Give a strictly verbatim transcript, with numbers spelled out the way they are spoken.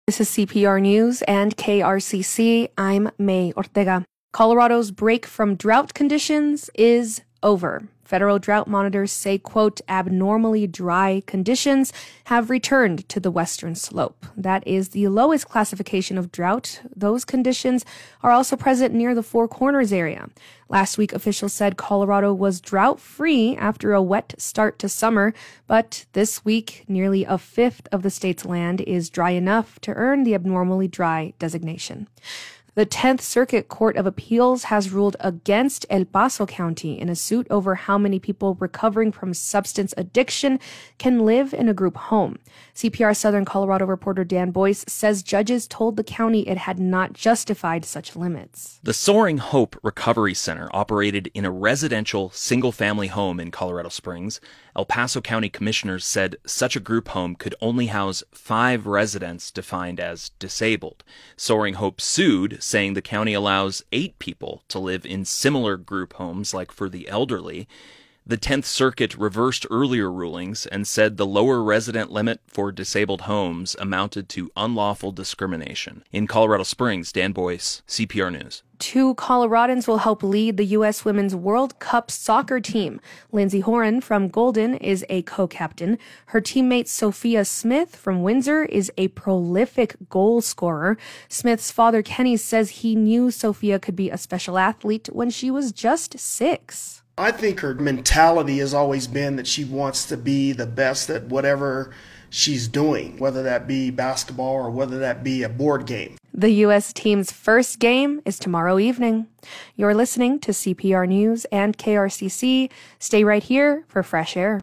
This is C P R News and K R C C. I'm May Ortega. Colorado's break from drought conditions is over. Federal drought monitors say, quote, abnormally dry conditions have returned to the western slope. That is the lowest classification of drought. Those conditions are also present near the Four Corners area. Last week, officials said Colorado was drought-free after a wet start to summer, but this week, nearly a fifth of the state's land is dry enough to earn the abnormally dry designation. The tenth Circuit Court of Appeals has ruled against El Paso County in a suit over how many people recovering from substance addiction can live in a group home. C P R Southern Colorado reporter Dan Boyce says judges told the county it had not justified such limits. The Soaring Hope Recovery Center operated in a residential single-family home in Colorado Springs. El Paso County commissioners said such a group home could only house five residents defined as disabled. Soaring Hope sued, saying the county allows eight people to live in similar group homes like for the elderly. The tenth Circuit reversed earlier rulings and said the lower resident limit for disabled homes amounted to unlawful discrimination. In Colorado Springs, Dan Boyce, C P R News. Two Coloradans will help lead the U S Women's World Cup soccer team. Lindsay Horan from Golden is a co-captain. Her teammate Sophia Smith from Windsor is a prolific goal scorer. Smith's father, Kenny, says he knew Sophia could be a special athlete when she was just six. I think her mentality has always been that she wants to be the best at whatever she's doing, whether that be basketball or whether that be a board game. The U S team's first game is tomorrow evening. You're listening to C P R News and K R C C. Stay right here for fresh air.